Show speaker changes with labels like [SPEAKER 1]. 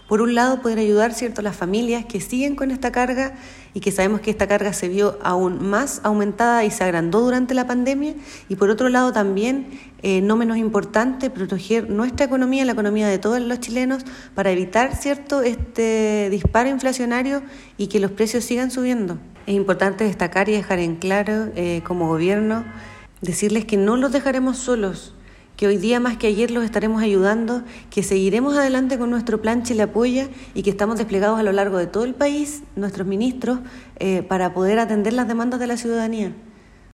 [SPEAKER 1] por un lado, poder ayudar, ¿cierto?, a las familias que siguen con esta carga y que sabemos que esta carga se vio aún más aumentada y se agrandó durante la pandemia, y por otro lado también, no menos importante, proteger nuestra economía, la economía de todos los chilenos, para evitar, ¿cierto?, este disparo inflacionario y que los precios sigan subiendo. Es importante destacar y dejar en claro, como gobierno, decirles que no los dejaremos solos, que hoy día más que ayer los estaremos ayudando, que seguiremos adelante con nuestro plan Chile Apoya y que estamos desplegados a lo largo de todo el país, nuestros ministros, para poder atender las demandas de la ciudadanía.